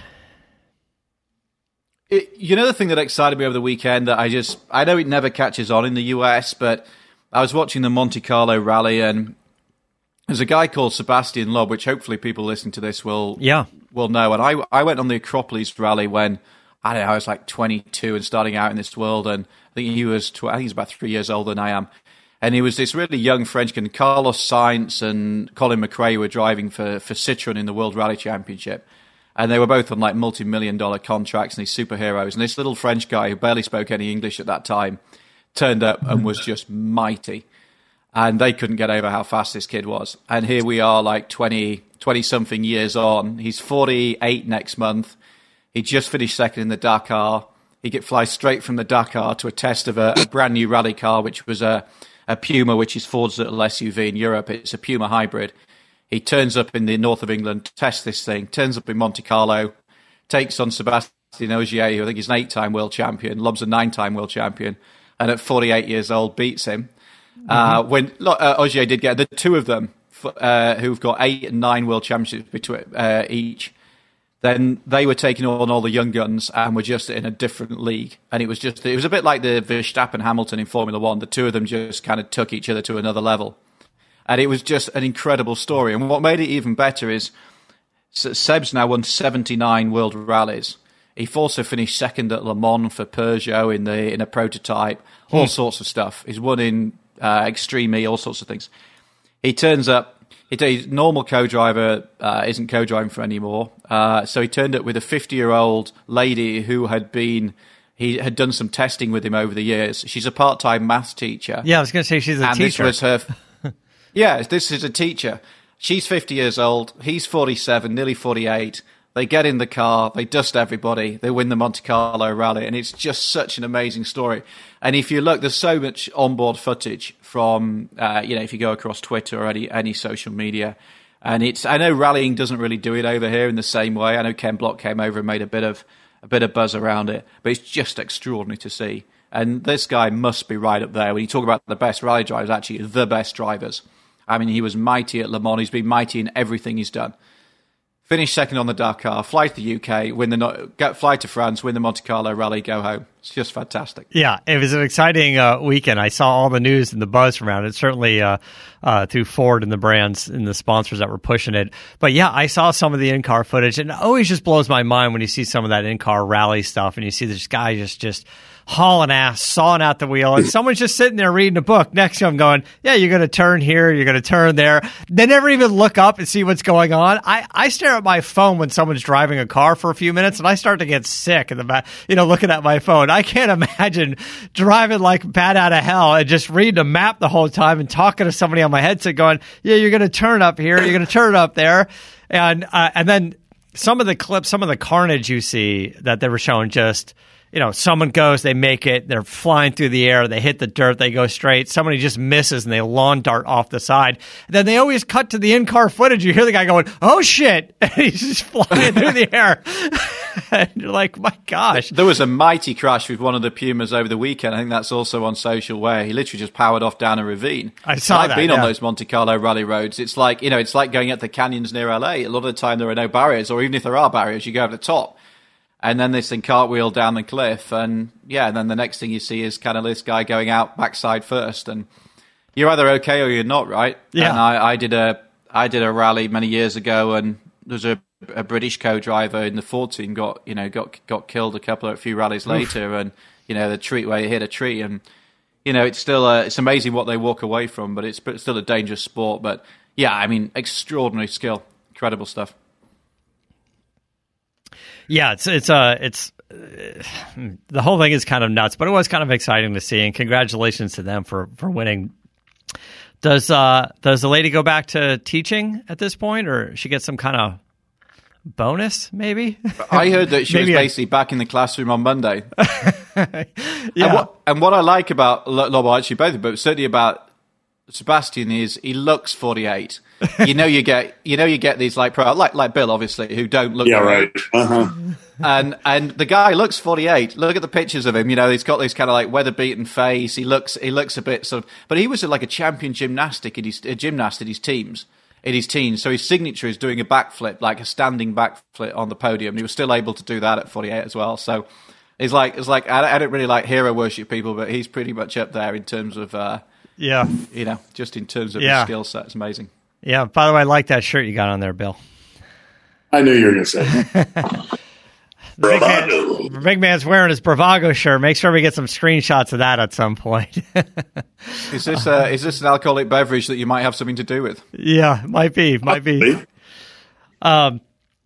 It, you know the thing that excited me over the weekend that I just, I know it never catches on in the U S, but I was watching the Monte Carlo rally and there's a guy called Sebastian Loeb, which hopefully people listening to this will yeah. will know. And I I went on the Acropolis rally when, I don't know, I was like twenty-two and starting out in this world, and I think he was, tw- I think he's about three years older than I am. And he was this really young French guy. Carlos Sainz and Colin McRae were driving for, for Citroën in the World Rally Championship. And they were both on like multi-million dollar contracts and these superheroes. And this little French guy who barely spoke any English at that time turned up and was just mighty. And they couldn't get over how fast this kid was. And here we are like twenty, twenty-something years on. He's forty-eight next month. He just finished second in the Dakar. He could fly straight from the Dakar to a test of a, a brand new rally car, which was a, a Puma, which is Ford's little S U V in Europe. It's a Puma hybrid. He turns up in the north of England, tests this thing, turns up in Monte Carlo, takes on Sebastian Ogier, who I think is an eight-time world champion, Loeb's a nine-time world champion, and at forty-eight years old beats him. Mm-hmm. Uh, when uh, Ogier did get the two of them, uh, who've got eight and nine world championships between uh, each, then they were taking on all the young guns and were just in a different league. And it was just, it was a bit like the Verstappen Hamilton in Formula One. The two of them just kind of took each other to another level. And it was just an incredible story. And what made it even better is Seb's now won seventy-nine world rallies. He also finished second at Le Mans for Peugeot in the in a prototype, all hmm. sorts of stuff. He's won in uh, Extreme E, all sorts of things. He turns up, his normal co-driver uh, isn't co-driving for anymore. Uh, so he turned up with a fifty-year-old lady who had been, he had done some testing with him over the years. She's a part-time maths teacher. Yeah, I was going to say she's a and teacher. This was her... Yeah, this is a teacher. She's fifty years old. He's forty-seven, nearly forty-eight. They get in the car. They dust everybody. They win the Monte Carlo rally. And it's just such an amazing story. And if you look, there's so much onboard footage from, uh, you know, if you go across Twitter or any, any social media. And it's I know rallying doesn't really do it over here in the same way. I know Ken Block came over and made a bit of a bit of buzz around it, but it's just extraordinary to see. And this guy must be right up there. When you talk about the best rally drivers, actually the best drivers. I mean, he was mighty at Le Mans. He's been mighty in everything he's done. Finish second on the Dakar, fly to the U K, win the get fly to France, win the Monte Carlo Rally, go home. It's just fantastic. Yeah, it was an exciting uh, weekend. I saw all the news and the buzz around it, certainly uh, uh, through Ford and the brands and the sponsors that were pushing it. But yeah, I saw some of the in-car footage, and it always just blows my mind when you see some of that in-car rally stuff, and you see this guy just just hauling ass, sawing out the wheel, and someone's just sitting there reading a book next to him going, yeah, you're going to turn here, you're going to turn there. They never even look up and see what's going on. I, I stare at my phone when someone's driving a car for a few minutes, and I start to get sick in the back, you know, looking at my phone. I can't imagine driving like bat out of hell and just reading a map the whole time and talking to somebody on my headset going, yeah, you're going to turn up here, you're going to turn up there. And, uh, and then some of the clips, some of the carnage you see that they were showing, just, you know, someone goes, they make it, they're flying through the air, they hit the dirt, they go straight. Somebody just misses and they lawn dart off the side. Then they always cut to the in-car footage. You hear the guy going, oh shit, and he's just flying through the air. And you're like, my gosh. There was a mighty crash with one of the Pumas over the weekend. I think that's also on social, where he literally just powered off down a ravine. I saw I've that, been yeah. on those Monte Carlo rally roads. It's like, you know, it's like going up the canyons near L A. A lot of the time there are no barriers, or even if there are barriers, you go over the top. And then this thing cartwheel down the cliff, and yeah, and then the next thing you see is kind of this guy going out backside first, and you're either okay or you're not, right? Yeah. And I, I did a I did a rally many years ago, and there's a, a British co-driver in the Ford team got you know got got killed a couple of a few rallies later, and you know the tree where he hit a tree, and you know it's still a, it's amazing what they walk away from, but it's, it's still a dangerous sport. But yeah, I mean, extraordinary skill, incredible stuff. Yeah, it's it's uh it's uh, the whole thing is kind of nuts, but it was kind of exciting to see, and congratulations to them for, for winning. Does uh does the lady go back to teaching at this point, or she get some kind of bonus maybe? I heard that she was Maybe a- basically back in the classroom on Monday. Yeah, And what, and what I like about Lobo, actually both, but certainly about Sebastian, is he looks forty-eight. You know, you get you know you get these like pro like like Bill, obviously, who don't look Yeah, great. right. Uh-huh. And and the guy looks forty-eight. Look at the pictures of him. You know, he's got this kind of like weather beaten face. He looks he looks a bit sort of, but he was like a champion gymnastic in his a gymnast in his teams in his teens. So his signature is doing a backflip, like a standing backflip on the podium. And he was still able to do that at forty-eight as well. So he's like it's like I, I don't really like hero worship people, but he's pretty much up there in terms of uh, yeah, you know, just in terms of Yeah. his skill set. It's amazing. yeah. By the way, I like that shirt you got on there, Bill. I knew you were going to say that. Big, Bravado. man, big man's wearing his Bravago shirt. Make sure we get some screenshots of that at some point. Is this uh, is this an alcoholic beverage that you might have something to do with? Yeah, might be, might be. Um,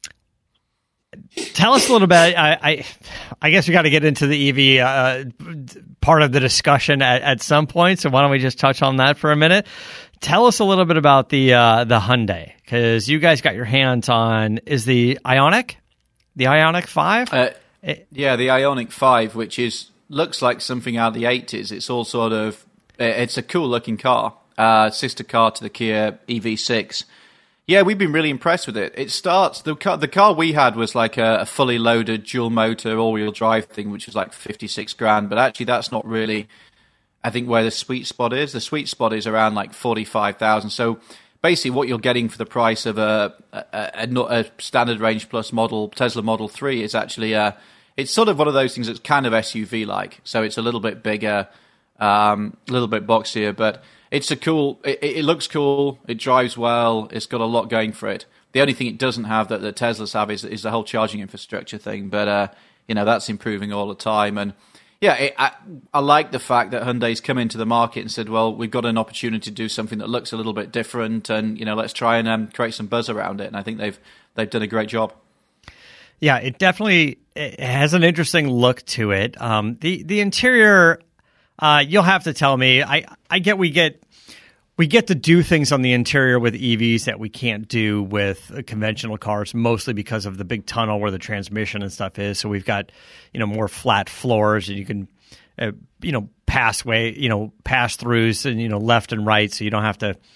tell us a little bit. I, I, I guess we got to get into the E V uh, part of the discussion at, at some point. So why don't we just touch on that for a minute? Tell us a little bit about the uh, the Hyundai, because you guys got your hands on is the Ioniq, the Ioniq five. Uh, yeah, the Ioniq five, which is looks like something out of the eighties. It's all sort of it's a cool looking car, uh, sister car to the Kia E V six. Yeah, we've been really impressed with it. It starts the car. The car we had was like a, a fully loaded dual motor all wheel drive thing, which was like fifty six grand. But actually, that's not really, I think, where the sweet spot is. The sweet spot is around like forty five thousand. So basically, what you're getting for the price of a a, a, a standard range plus model Tesla Model three is actually a. It's sort of one of those things that's kind of S U V like. So it's a little bit bigger, um, a little bit boxier, but. It's a cool. It, it looks cool. It drives well. It's got a lot going for it. The only thing it doesn't have that the Teslas have is, is the whole charging infrastructure thing. But uh, you know that's improving all the time. And yeah, it, I, I like the fact that Hyundai's come into the market and said, "Well, we've got an opportunity to do something that looks a little bit different, and you know, let's try and um, create some buzz around it." And I think they've they've done a great job. Yeah, it definitely it has an interesting look to it. Um, the the interior. Uh, you'll have to tell me. I, I get we get we get to do things on the interior with E Vs that we can't do with uh, conventional cars, mostly because of the big tunnel where the transmission and stuff is. So we've got you know more flat floors, and you can uh, you know pass way you know pass throughs and you know left and right, so you don't have to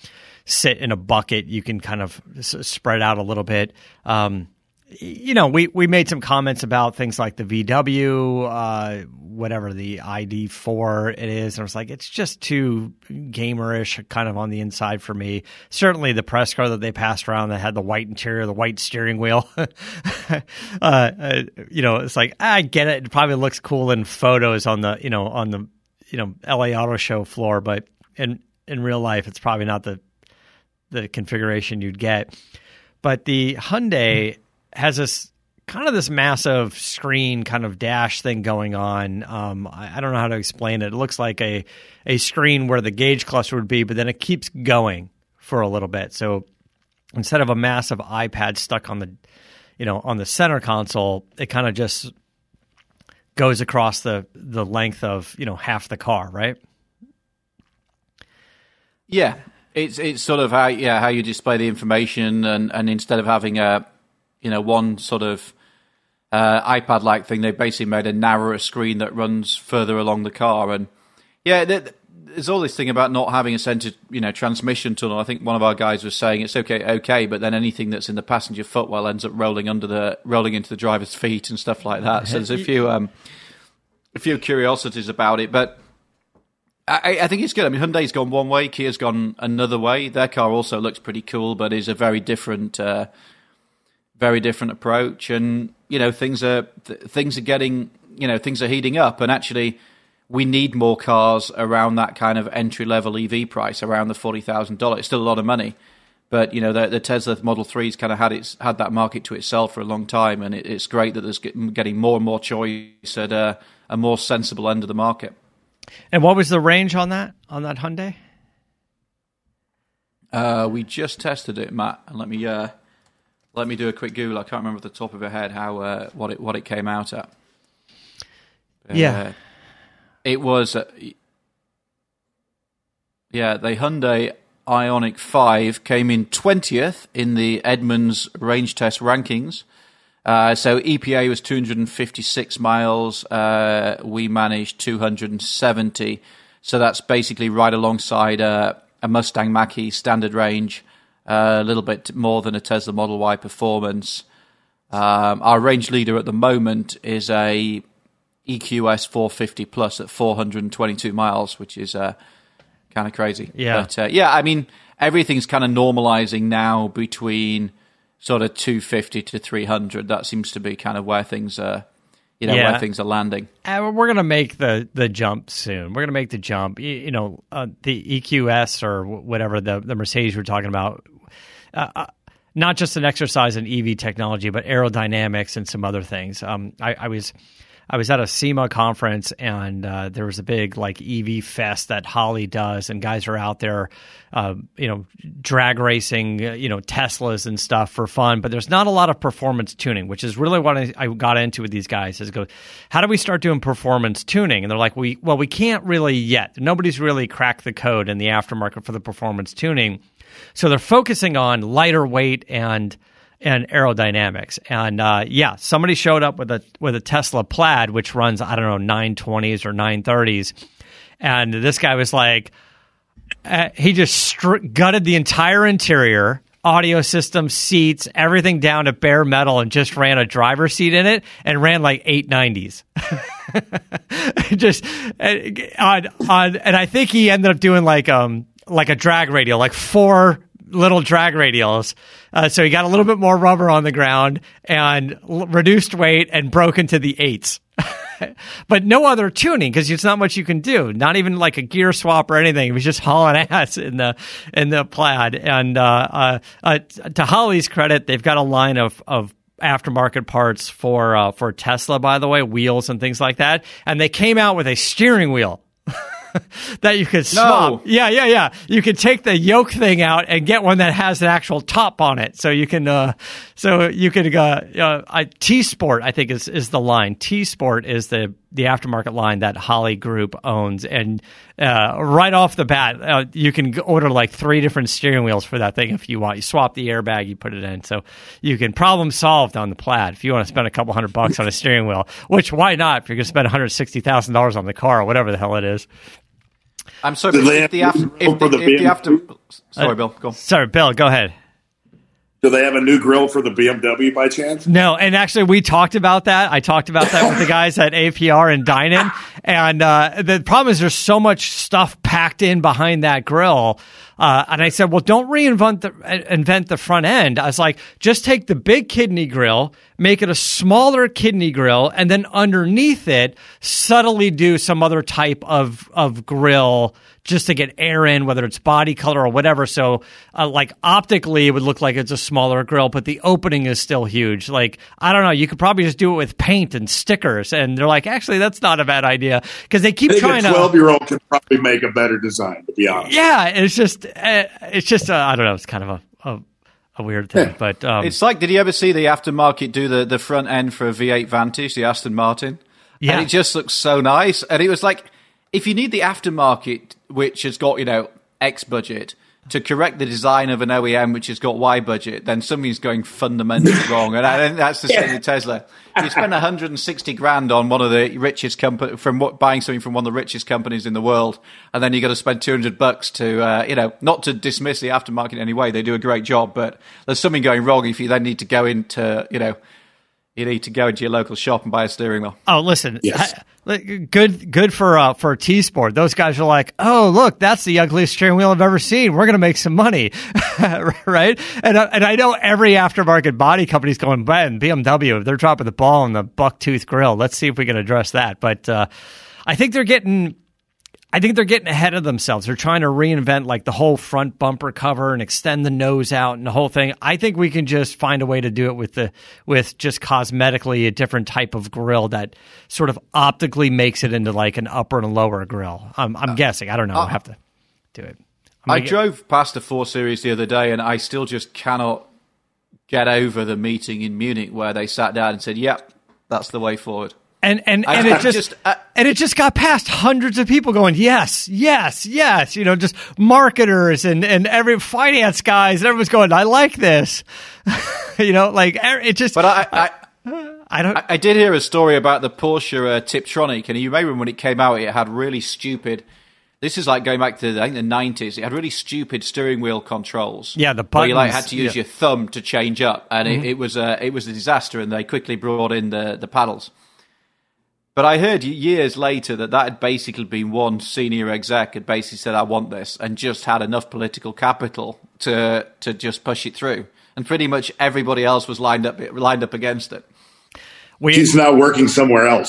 sit in a bucket. You can kind of s- spread out a little bit. Um, you know, we, we made some comments about things like the V W, uh, whatever the I D four it is. And I was like, it's just too gamerish kind of on the inside for me. Certainly the press car that they passed around that had the white interior, the white steering wheel. uh, uh, you know, it's like, I get it. It probably looks cool in photos on the, you know, on the, you know, L A Auto Show floor, but in, in real life, it's probably not the, the configuration you'd get. But the Hyundai has this kind of this massive screen kind of dash thing going on. Um, I, I don't know how to explain it. It looks like a, a screen where the gauge cluster would be, but then it keeps going for a little bit. So instead of a massive iPad stuck on the, you know, on the center console, it kind of just goes across the, the length of, you know, half the car, right? Yeah. It's it's sort of how yeah how you display the information, and, and instead of having a you know one sort of uh, iPad like thing, they basically made a narrower screen that runs further along the car. And yeah, there's all this thing about not having a center you know transmission tunnel. I think one of our guys was saying it's okay, okay, but then anything that's in the passenger footwell ends up rolling under the rolling into the driver's feet and stuff like that. So there's a few um, a few curiosities about it, but. I, I think it's good. I mean, Hyundai's gone one way, Kia's gone another way. Their car also looks pretty cool, but is a very different, uh, very different approach. And you know, things are th- things are getting, you know, things are heating up. And actually, we need more cars around that kind of entry level E V price, around the forty thousand dollars. It's still a lot of money, but you know, the, the Tesla Model three's kind of had its had that market to itself for a long time, and it, it's great that there's get, getting more and more choice at a, a more sensible end of the market. And what was the range on that on that Hyundai? Uh, we just tested it, Matt. And let me uh, let me do a quick Google. I can't remember at the top of my head how uh, what it what it came out at. Uh, yeah, it was. Uh, yeah, the Hyundai Ioniq five came in twentieth in the Edmunds range test rankings. Uh, so E P A was two hundred fifty-six miles. Uh, we managed two hundred seventy. So that's basically right alongside uh, a Mustang Mach-E standard range, uh, a little bit more than a Tesla Model Y Performance. Um, our range leader at the moment is a E Q S four fifty Plus at four hundred twenty-two miles, which is uh, kind of crazy. Yeah. But uh, yeah, I mean, everything's kind of normalizing now between sort of two fifty to three hundred. That seems to be kind of where things are, you know, yeah. where things are landing. And we're going to make the, the jump soon. We're going to make the jump. You, you know, uh, the E Q S or whatever, the, the Mercedes we're talking about, uh, uh, not just an exercise in E V technology, but aerodynamics and some other things. Um, I, I was... I was at a SEMA conference, and uh, there was a big like E V fest that Holley does, and guys are out there, uh, you know, drag racing, uh, you know, Teslas and stuff for fun. But there's not a lot of performance tuning, which is really what I, I got into with these guys. Is go, how do we start doing performance tuning? And they're like, we well, we can't really yet. Nobody's really cracked the code in the aftermarket for the performance tuning, so they're focusing on lighter weight and. and aerodynamics. And uh, yeah, somebody showed up with a with a Tesla Plaid, which runs, I don't know, nine twenties or nine thirties. And this guy was like, uh, he just str- gutted the entire interior, audio system, seats, everything down to bare metal, and just ran a driver's seat in it and ran like eight nineties. just on, on, and I think he ended up doing like um like a drag radial, like four little drag radials. Uh, so he got a little bit more rubber on the ground and l- reduced weight and broke into the eights. But no other tuning, because there's not much you can do. Not even like a gear swap or anything. It was just hauling ass in the in the Plaid. And uh, uh, uh, to Holley's credit, they've got a line of of aftermarket parts for uh, for Tesla, by the way, wheels and things like that. And they came out with a steering wheel that you could swap. No. Yeah, yeah, yeah. You could take the yoke thing out and get one that has an actual top on it. So you can, uh, so you could, uh, uh, I, T-Sport, I think is, is the line. T-Sport is the, the aftermarket line that Holley Group owns. And, uh, right off the bat, uh, you can order like three different steering wheels for that thing if you want. You swap the airbag, you put it in. So you can problem solved on the Plaid if you want to spend a couple hundred bucks on a steering wheel, which why not if you're going to spend one hundred sixty thousand dollars on the car or whatever the hell it is. I'm sorry, Do but they if have the after, room if for the, the if the B M after, W? sorry, Bill, go on. Sorry, Bill, go ahead. Do they have a new grill for the B M W by chance? No, and actually, we talked about that. I talked about that with the guys at A P R and Dine-In, and uh, the problem is there's so much stuff packed in behind that grill. Uh, and I said, well, don't reinvent the invent the front end. I was like, just take the big kidney grill, make it a smaller kidney grill, and then underneath it, subtly do some other type of of grill just to get air in, whether it's body color or whatever. So, uh, like optically, it would look like it's a smaller grill, but the opening is still huge. Like, I don't know, you could probably just do it with paint and stickers. And they're like, actually, that's not a bad idea because they keep I think trying a to. twelve-year-old can probably make a better design, to be honest. Yeah, it's just, uh, it's just, uh, I don't know, it's kind of a, a, a weird thing. Yeah. But um, It's like, did you ever see the aftermarket do the, the front end for a V eight Vantage, the Aston Martin? Yeah. And it just looks so nice. And it was like, if you need the aftermarket, which has got, you know, X budget, to correct the design of an O E M which has got Y budget, then something's going fundamentally wrong. And I think that's the same with Tesla. If you spend one hundred sixty grand on one of the richest company from what, buying something from one of the richest companies in the world, and then you got to spend two hundred bucks to, uh, you know, not to dismiss the aftermarket in any way, they do a great job, but there's something going wrong if you then need to go into, you know, you need to go into your local shop and buy a steering wheel. Oh, listen, Yes. I, good, good for uh, for T-Sport. Those guys are like, oh, look, that's the ugliest steering wheel I've ever seen. We're going to make some money, right? And uh, and I know every aftermarket body company's going, man, B M W, they're dropping the ball on the buck-tooth grill. Let's see if we can address that. But uh, I think they're getting. I think they're getting ahead of themselves. They're trying to reinvent like the whole front bumper cover and extend the nose out and the whole thing. I think we can just find a way to do it with the with just cosmetically a different type of grill that sort of optically makes it into like an upper and lower grill. I'm, I'm guessing. I don't know. I'll have to do it. I'm I gonna drove past a four Series the other day, and I still just cannot get over the meeting in Munich where they sat down and said, yep, that's the way forward. And and, I- and I it just, just, uh, and it just got past hundreds of people going, yes, yes, yes. You know, just marketers and, and every finance guys and everyone's going, I like this. you know, like it just. But I, I, I don't. I, I did hear a story about the Porsche uh, Tiptronic, and you remember when it came out, it had really stupid. This is like going back to I think the nineties. It had really stupid steering wheel controls. Yeah, the where you like buttons, had to use yeah. your thumb to change up, and Mm-hmm. it, it was a it was a disaster. And they quickly brought in the the paddles. But I heard years later that that had basically been one senior exec had basically said, I want this, and just had enough political capital to to just push it through. And pretty much everybody else was lined up lined up against it. We, He's now working somewhere else.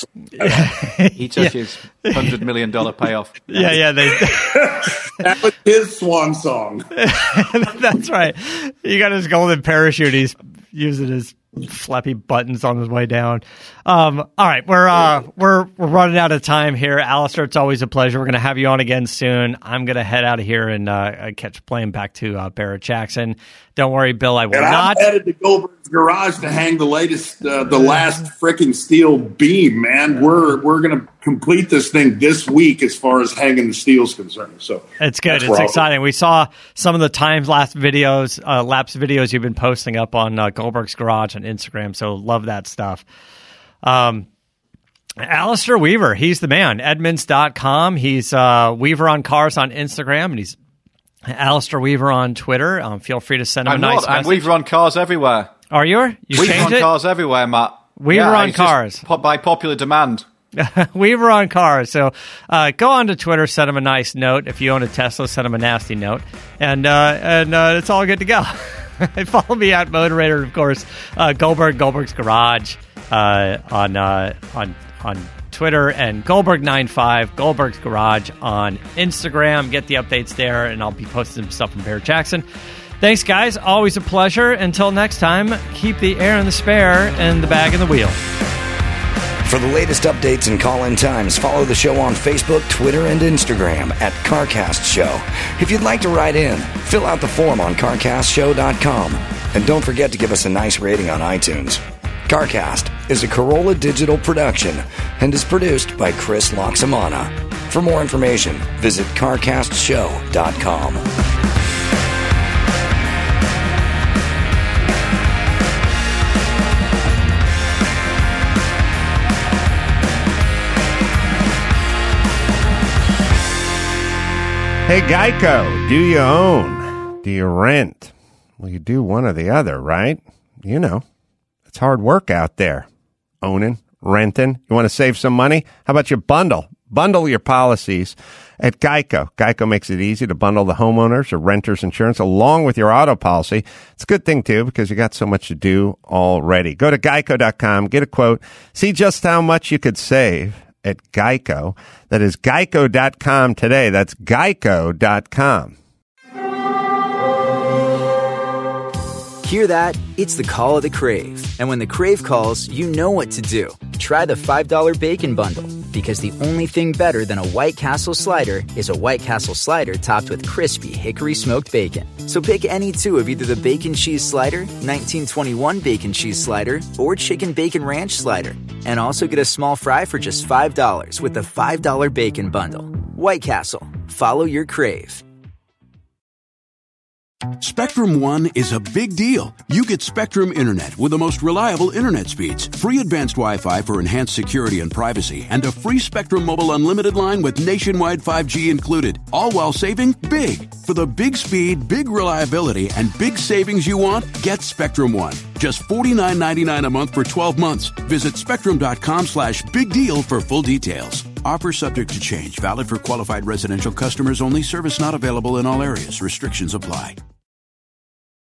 He took his one hundred million dollars payoff. yeah, yeah, they, That was his swan song. that's right. He got his golden parachute. He's using his flappy buttons on his way down. Um, all right, we're uh, we're we're running out of time here, Alistair. It's always a pleasure. We're going to have you on again soon. I'm going to head out of here and uh, catch a plane back to uh, Barrett Jackson. Don't worry, Bill. I will And I'm not. headed to Goldberg's garage to hang the latest, uh, the last freaking steel beam. Man, we're we're going to complete this thing this week as far as hanging the steel's concerned. So It's good. that's It's where I'll- exciting. We saw some of the times lapse videos, uh, lapse videos you've been posting up on uh, Goldberg's Garage on Instagram. So love that stuff. Um, Alistair Weaver, he's the man. Edmunds dot com. He's uh, Weaver on Cars on Instagram, and he's Alistair Weaver on Twitter. Um, feel free to send him I'm a nice not. I'm message. Weaver on Cars everywhere. Are you? You Weaver changed on it? Cars everywhere, Matt. Weaver Yeah, on it's just Cars. po- by popular demand. Weaver on Cars. So uh, go on to Twitter, send him a nice note. If you own a Tesla, send him a nasty note, and uh, and uh, it's all good to go. Follow me at Moderator, of course. Uh, Goldberg, Goldberg's Garage uh, on uh, on on Twitter, and Goldberg ninety-five, Goldberg's Garage on Instagram. Get the updates there, and I'll be posting some stuff from Barrett Jackson. Thanks, guys. Always a pleasure. Until next time, keep the air in the spare and the bag in the wheel. For the latest updates and call-in times, follow the show on Facebook, Twitter, and Instagram at CarCast Show. If you'd like to write in, fill out the form on car cast show dot com. And don't forget to give us a nice rating on iTunes. CarCast is a Corolla Digital production and is produced by Chris Loxamana. For more information, visit car cast show dot com. Hey, Geico, do you own? Do you rent? Well, you do one or the other, right? You know, it's hard work out there. Owning, renting. You want to save some money? How about you bundle? Bundle your policies at Geico. Geico makes it easy to bundle the homeowners or renters insurance along with your auto policy. It's a good thing, too, because you got so much to do already. Go to geico dot com, get a quote, see just how much you could save at Geico. That is geico dot com today. That's geico dot com. Hear that? It's the call of the Crave. And when the Crave calls, you know what to do. Try the five dollar Bacon Bundle. Because the only thing better than a White Castle slider is a White Castle slider topped with crispy hickory smoked bacon. So pick any two of either the Bacon Cheese Slider, nineteen twenty-one Bacon Cheese Slider, or Chicken Bacon Ranch Slider. And also get a small fry for just five dollars with the five dollar Bacon Bundle. White Castle. Follow your crave. Spectrum One is a big deal. You get Spectrum Internet with the most reliable internet speeds, free advanced Wi-Fi for enhanced security and privacy, and a free Spectrum Mobile Unlimited line with nationwide five G included, all while saving big. For the big speed, big reliability, and big savings you want, get Spectrum One. Just forty-nine ninety-nine a month for twelve months. Visit spectrum dot com slash big deal for full details. Offer subject to change. Valid for qualified residential customers only. Service not available in all areas. Restrictions apply.